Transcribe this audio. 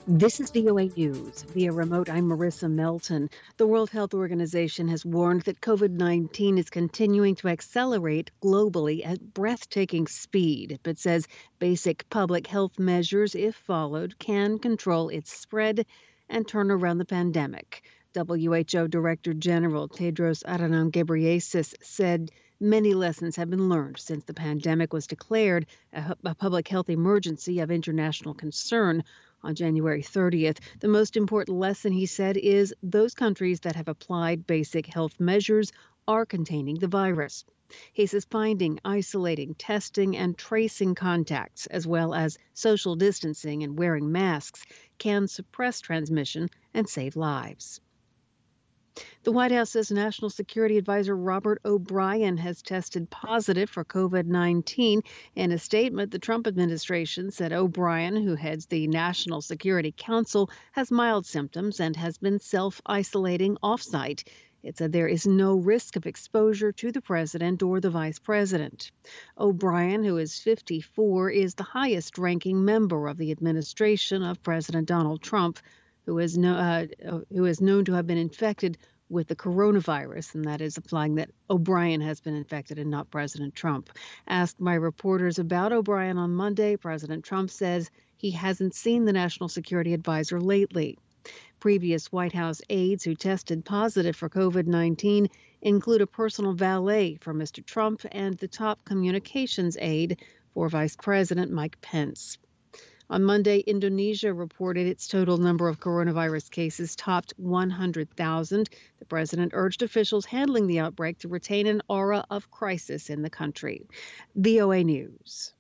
This is VOA News. Via remote, I'm Marissa Melton. The World Health Organization has warned that COVID-19 is continuing to accelerate globally at breathtaking speed, but says basic public health measures, if followed, can control its spread and turn around the pandemic. WHO Director General Tedros Adhanom Ghebreyesus said many lessons have been learned since the pandemic was declared a public health emergency of international concern on January 30th. The most important lesson, he said, is those countries that have applied basic health measures are containing the virus. He says finding, isolating, testing, and tracing contacts, as well as social distancing and wearing masks, can suppress transmission and save lives. The White House says National Security Advisor Robert O'Brien has tested positive for COVID-19. In a statement, the Trump administration said O'Brien, who heads the National Security Council, has mild symptoms and has been self-isolating off-site. It said there is no risk of exposure to the president or the vice president. O'Brien, who is 54, is the highest ranking member of the administration of President Donald Trump, who is known to have been infected with the coronavirus, and that is implying that O'Brien has been infected and not President Trump. Asked by reporters about O'Brien on Monday, President Trump says he hasn't seen the National Security Advisor lately. Previous White House aides who tested positive for COVID-19 include a personal valet for Mr. Trump and the top communications aide for Vice President Mike Pence. On Monday, Indonesia reported its total number of coronavirus cases topped 100,000. The president urged officials handling the outbreak to retain an aura of crisis in the country. VOA News.